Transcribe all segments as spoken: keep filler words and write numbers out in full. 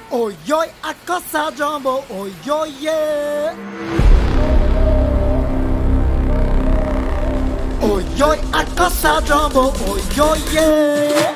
Oi, oi, a cosa jumbo, oi, oi, yeah. Oi, oi, a cosa jumbo, oi, oi, yeah.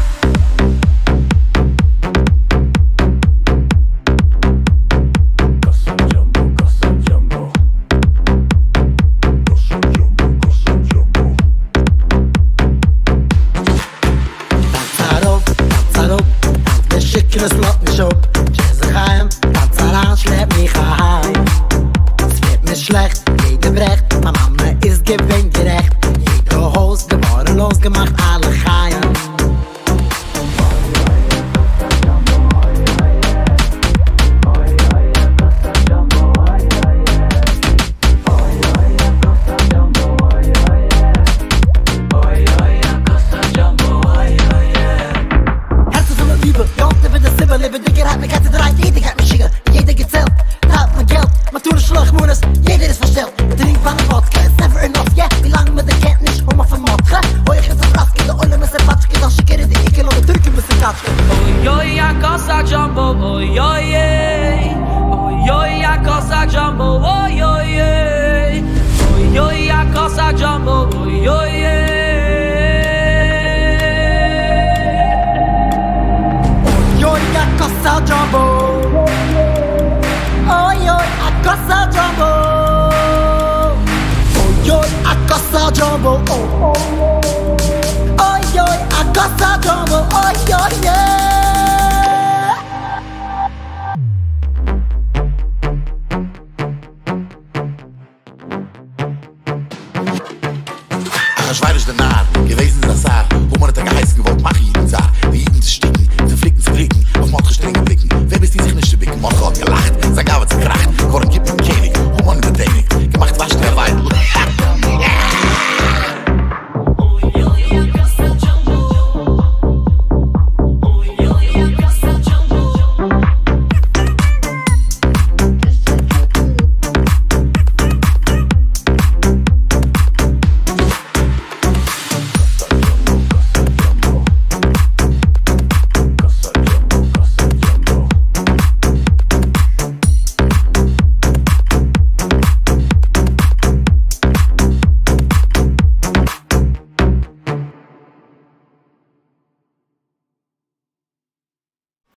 Das macht mich ab. Scheiße heim, ganz allein schleppt mich heim. Es wird mir schlecht, jeder brecht, meine Mama ist gewinngerecht. Jeder Host, geworden losgemacht, alle heim. Lebe dicker, hat mir Katze drei, jeder hat mich schicker, jeder gezählt, da hat man Geld, man tut Schlag, Mones, jeder ist verstellt, trink Panne Wodka, it's never enough, yeah, wie lange man den kennt nicht, um auf den Motche, hoi ich jetzt auf Raske, der Olle mit der Patschke, dann schickere die Ikel und der Türke mit der Katschke. Oi, oi, a cosa jumbo, oi, oi, oi, oi, oi, a cosa jumbo, oi, oi, oi, oi, oi, a cosa jumbo, oi, oi, oi. Cosa jumbo, oi oi, a cosa jumbo, oi oi, a cosa jumbo, oi oi, a cosa jumbo, oi oi.